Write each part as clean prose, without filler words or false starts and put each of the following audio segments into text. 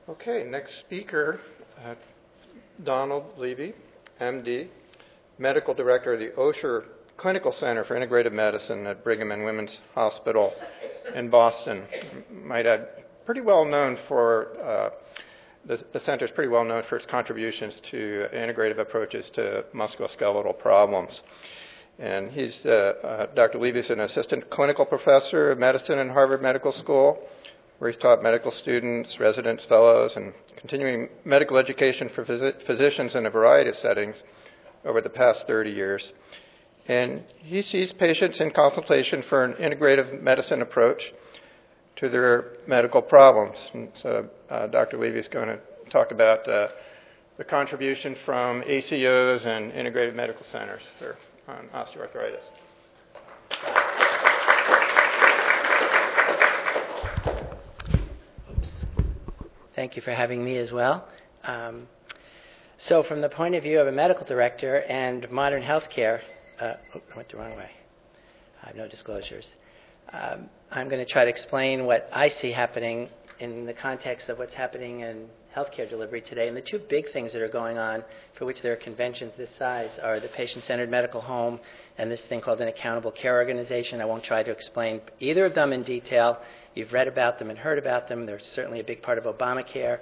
Okay, next speaker, Donald Levy, MD, Medical Director of the Osher Clinical Center for Integrative Medicine at Brigham and Women's Hospital in Boston. Might add, pretty well known for, the center is pretty well known for its contributions to integrative approaches to musculoskeletal problems. And Dr. Levy is an assistant clinical professor of medicine in Harvard Medical School, where he's taught medical students, residents, fellows, and continuing medical education for physicians in a variety of settings over the past 30 years. And he sees patients in consultation for an integrative medicine approach to their medical problems. And so Dr. Levy is going to talk about the contribution from ACOs and integrative medical centers on osteoarthritis. Thank you for having me as well. So from the point of view of a medical director and modern healthcare, I went the wrong way. I have no disclosures. I'm going to try to explain what I see happening in the context of what's happening in healthcare delivery today. And the two big things that are going on for which there are conventions this size are the patient-centered medical home and this thing called an accountable care organization. I won't try to explain either of them in detail. You've read about them and heard about them. They're certainly a big part of Obamacare.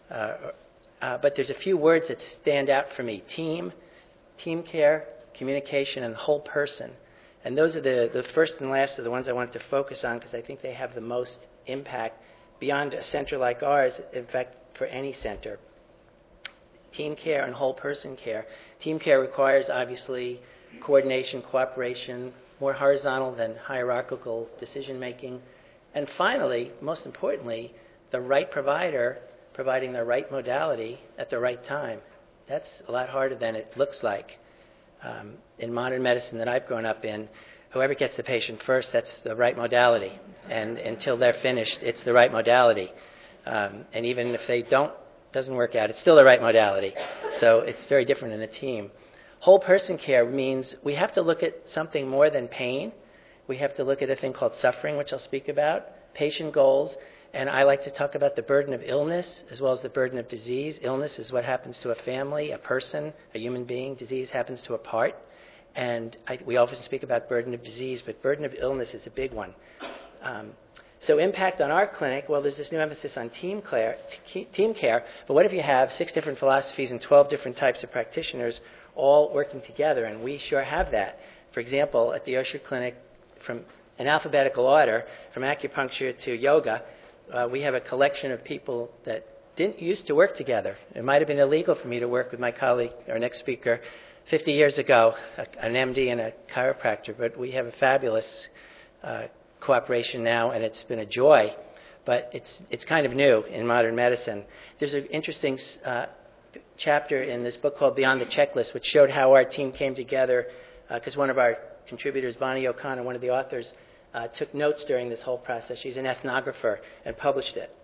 But there's a few words that stand out for me. Team care, communication, and the whole person. And those are the first and last are the ones I wanted to focus on because I think they have the most impact beyond a center like ours, in fact, for any center. Team care and whole person care. Team care requires, obviously, coordination, cooperation, more horizontal than hierarchical decision making. And finally, most importantly, the right provider providing the right modality at the right time. That's a lot harder than it looks like. In modern medicine that I've grown up in, whoever gets the patient first, that's the right modality. And until they're finished, it's the right modality. And even if they doesn't work out, it's still the right modality. So it's very different in a team. Whole person care means we have to look at something more than pain. We have to look at a thing called suffering, which I'll speak about, patient goals, and I like to talk about the burden of illness as well as the burden of disease. Illness is what happens to a family, a person, a human being. Disease happens to a part. And we often speak about burden of disease, but burden of illness is a big one. So impact on our clinic, well, there's this new emphasis on team care, but what if you have 6 different philosophies and 12 different types of practitioners all working together? And we sure have that. For example, at the Osher Clinic, from an alphabetical order, from acupuncture to yoga, we have a collection of people that didn't used to work together. It might have been illegal for me to work with my colleague, our next speaker, 50 years ago, an MD and a chiropractor, but we have a fabulous cooperation now, and it's been a joy, but it's kind of new in modern medicine. There's an interesting chapter in this book called Beyond the Checklist, which showed how our team came together, because one of our contributors, Bonnie O'Connor, one of the authors, took notes during this whole process. She's an ethnographer and published it.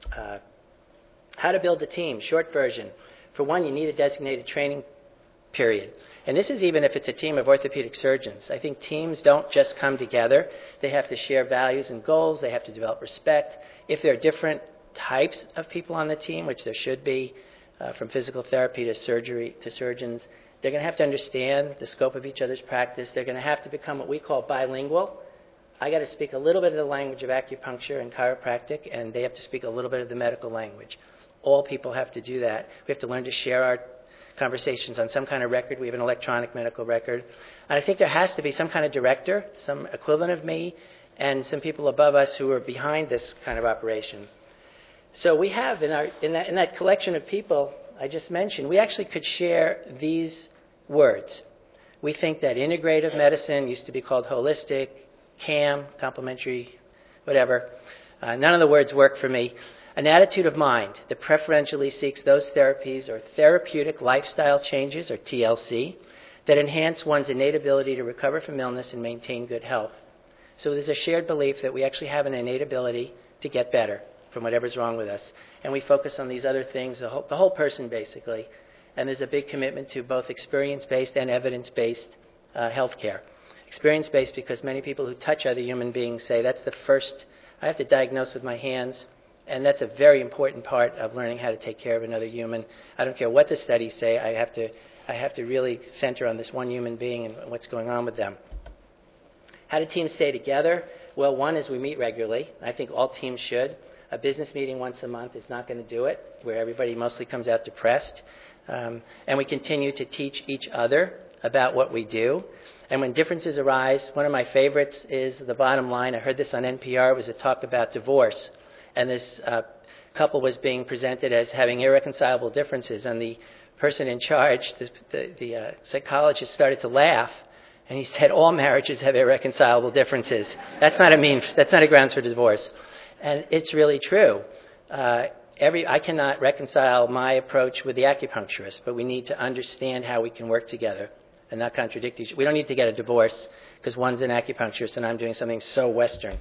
How to build a team, short version. For one, you need a designated training period. And this is even if it's a team of orthopedic surgeons. I think teams don't just come together. They have to share values and goals. They have to develop respect. If there are different types of people on the team, which there should be, from physical therapy to surgery to surgeons, they're going to have to understand the scope of each other's practice. They're going to have to become what we call bilingual. I got to speak a little bit of the language of acupuncture and chiropractic, and they have to speak a little bit of the medical language. All people have to do that. We have to learn to share our conversations on some kind of record. We have an electronic medical record. And I think there has to be some kind of director, some equivalent of me, and some people above us who are behind this kind of operation. So we have in that collection of people I just mentioned, we actually could share these words. We think that integrative medicine used to be called holistic, CAM, complementary, whatever. None of the words work for me. An attitude of mind that preferentially seeks those therapies or therapeutic lifestyle changes, or TLC, that enhance one's innate ability to recover from illness and maintain good health. So there's a shared belief that we actually have an innate ability to get better from whatever's wrong with us. And we focus on these other things, the whole person basically. And there's a big commitment to both experience-based and evidence-based health care. Experience-based because many people who touch other human beings say that's the first, I have to diagnose with my hands And that's a very important part of learning how to take care of another human. I don't care what the studies say. I have to really center on this one human being and what's going on with them. How do teams stay together? Well, one is we meet regularly. I think all teams should. A business meeting once a month is not going to do it, where everybody mostly comes out depressed. And we continue to teach each other about what we do. And when differences arise, one of my favorites is the bottom line. I heard this on NPR. It was a talk about divorce. And this couple was being presented as having irreconcilable differences. And the person in charge, the psychologist, started to laugh. And he said, all marriages have irreconcilable differences. That's not a grounds for divorce. And it's really true. I cannot reconcile my approach with the acupuncturist, but we need to understand how we can work together and not contradict each other. We don't need to get a divorce because one's an acupuncturist and I'm doing something so Western.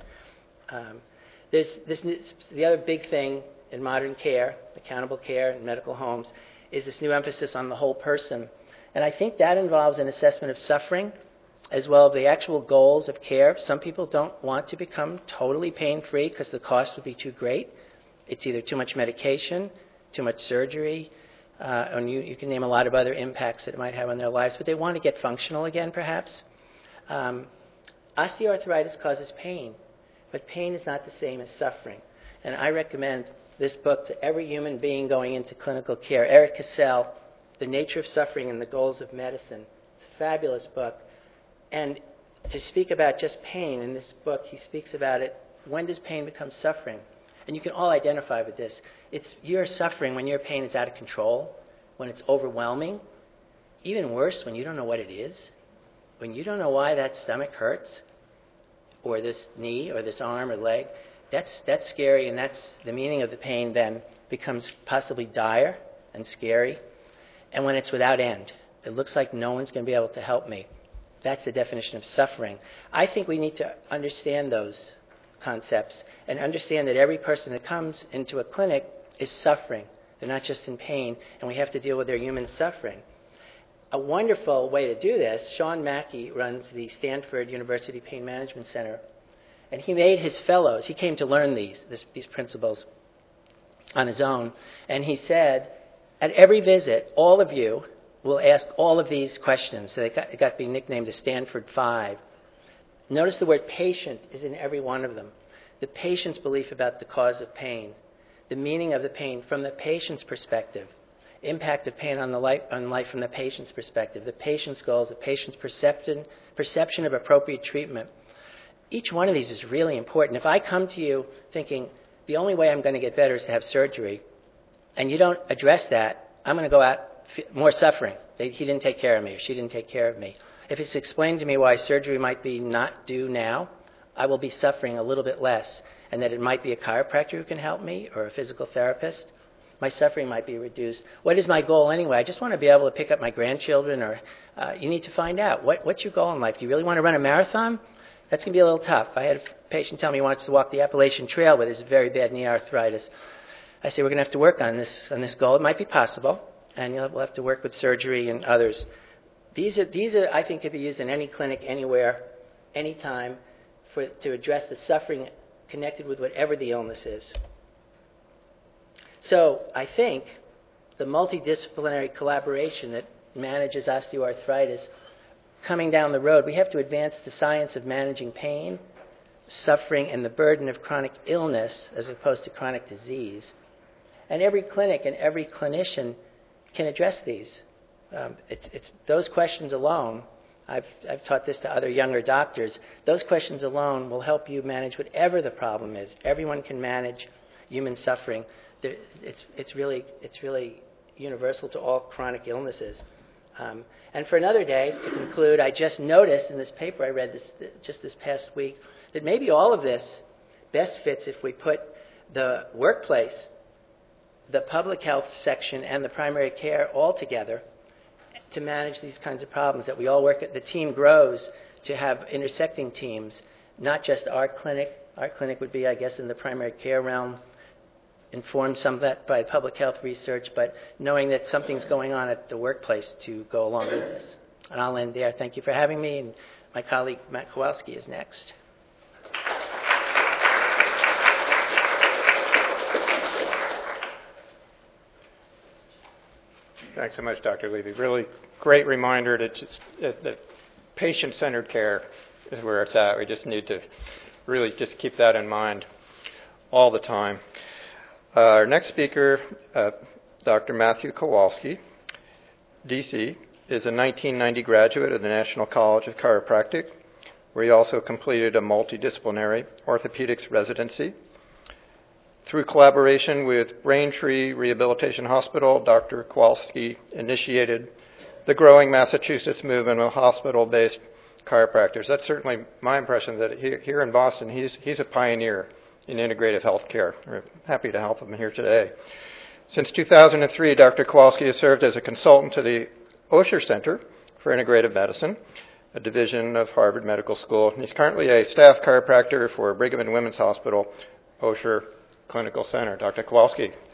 The other big thing in modern care, accountable care in medical homes, is this new emphasis on the whole person. And I think that involves an assessment of suffering as well as the actual goals of care. Some people don't want to become totally pain-free because the cost would be too great. It's either too much medication, too much surgery, and you can name a lot of other impacts that it might have on their lives, but they want to get functional again, perhaps. Osteoarthritis causes pain, but pain is not the same as suffering. And I recommend this book to every human being going into clinical care. Eric Cassell, The Nature of Suffering and the Goals of Medicine. It's a fabulous book. And to speak about just pain, in this book he speaks about it, when does pain become suffering? And you can all identify with this. You're suffering when your pain is out of control, when it's overwhelming. Even worse, when you don't know what it is, when you don't know why that stomach hurts, or this knee, or this arm or leg. That's scary, and that's the meaning of the pain then becomes possibly dire and scary. And when it's without end, it looks like no one's going to be able to help me. That's the definition of suffering. I think we need to understand those concepts and understand that every person that comes into a clinic is suffering. They're not just in pain, and we have to deal with their human suffering. A wonderful way to do this, Sean Mackey runs the Stanford University Pain Management Center, and he made his fellows, he came to learn these principles on his own, and he said, at every visit, all of you will ask all of these questions. So it got to be nicknamed the Stanford Five. Notice the word patient is in every one of them. The patient's belief about the cause of pain, the meaning of the pain from the patient's perspective, impact of pain on life from the patient's perspective, the patient's goals, the patient's perception of appropriate treatment. Each one of these is really important. If I come to you thinking the only way I'm going to get better is to have surgery, and you don't address that, I'm going to go out more suffering. He didn't take care of me, or she didn't take care of me. If it's explained to me why surgery might be not due now, I will be suffering a little bit less, and that it might be a chiropractor who can help me, or a physical therapist. My suffering might be reduced. What is my goal anyway? I just want to be able to pick up my grandchildren, or you need to find out. What's your goal in life? Do you really want to run a marathon? That's going to be a little tough. I had a patient tell me he wants to walk the Appalachian Trail with his very bad knee arthritis. I say, we're going to have to work on this goal. It might be possible, and we'll have to work with surgery and others. These are, I think, could be used in any clinic, anywhere, anytime, to address the suffering connected with whatever the illness is. So I think the multidisciplinary collaboration that manages osteoarthritis, coming down the road, we have to advance the science of managing pain, suffering, and the burden of chronic illness as opposed to chronic disease. And every clinic and every clinician can address these. It's those questions alone. I've taught this to other younger doctors. Those questions alone will help you manage whatever the problem is. Everyone can manage human suffering. It's really universal to all chronic illnesses. And for another day, to conclude, I just noticed in this paper I read just this past week that maybe all of this best fits if we put the workplace, the public health section, and the primary care all together to manage these kinds of problems, that we all work at. The team grows to have intersecting teams, not just our clinic. Our clinic would be, I guess, in the primary care realm, informed some of that by public health research, but knowing that something's going on at the workplace to go along with this. And I'll end there. Thank you for having me, and my colleague Matt Kowalski is next. Thanks so much, Dr. Levy. Really great reminder that patient-centered care is where it's at. We just need to really just keep that in mind all the time. Our next speaker, Dr. Matthew Kowalski, D.C., is a 1990 graduate of the National College of Chiropractic, where he also completed a multidisciplinary orthopedics residency. Through collaboration with Braintree Rehabilitation Hospital, Dr. Kowalski initiated the growing Massachusetts movement of hospital-based chiropractors. That's certainly my impression, that here in Boston, he's a pioneer in integrative health care. We're happy to help him here today. Since 2003, Dr. Kowalski has served as a consultant to the Osher Center for Integrative Medicine, a division of Harvard Medical School. He's currently a staff chiropractor for Brigham and Women's Hospital, Osher Clinical Center. Dr. Kowalski.